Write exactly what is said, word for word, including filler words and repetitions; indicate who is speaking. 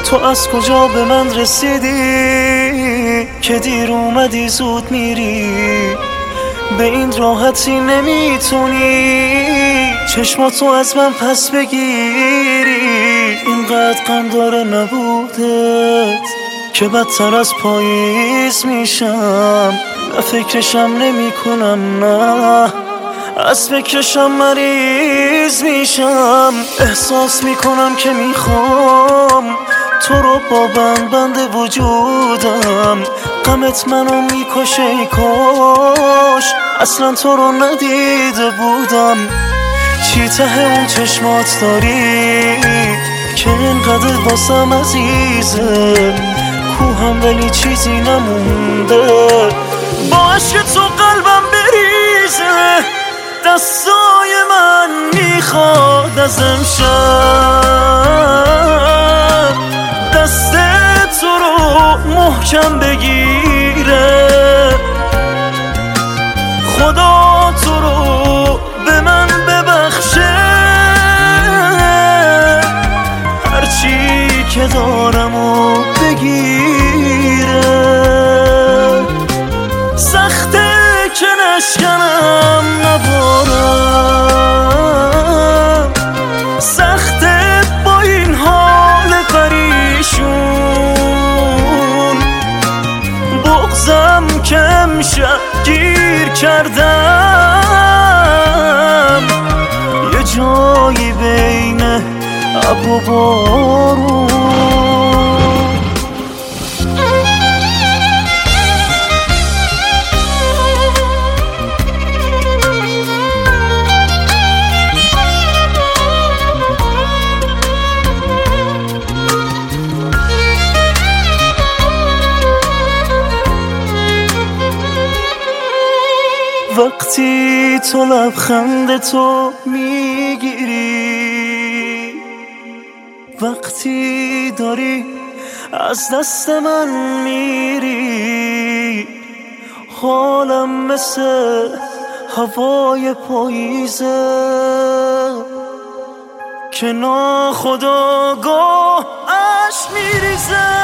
Speaker 1: تو از کجا به من رسیدی که دیر اومدی زود میری؟ به این راحتی نمیتونی چشماتو از من پس بگیری. اینقدر غم داره نبودت که بدتر از پاییز میشم. نه فکرشم نمی کنم، نه از فکرشم مریض میشم. احساس میکنم که میخوام تو رو با بند بند وجودم. غمت منو میکشه، ای کاش اصلا تو رو ندیده بودم. چی ته اون چشمات داری که اینقدر واسم عزیزه؟ کوهم ولی چیزی نمونده، با عشق تو قلبم بریزه. دستای من میخواد از امشب دست تو رو محکم بگیره. خدا تو رو به من ببخشه، هرچی که دارم و بگیره. سخته که نشکنم نبارم، سخته با این حال پریشون. بغضم که امشب گیر کردم یه جایی بین اب و بارون. وقتی تو لبخند تو میگیری، وقتی داری از دست من میری، حالم مثل هوای پاییزه که ناخودآگاه اشک میریزه.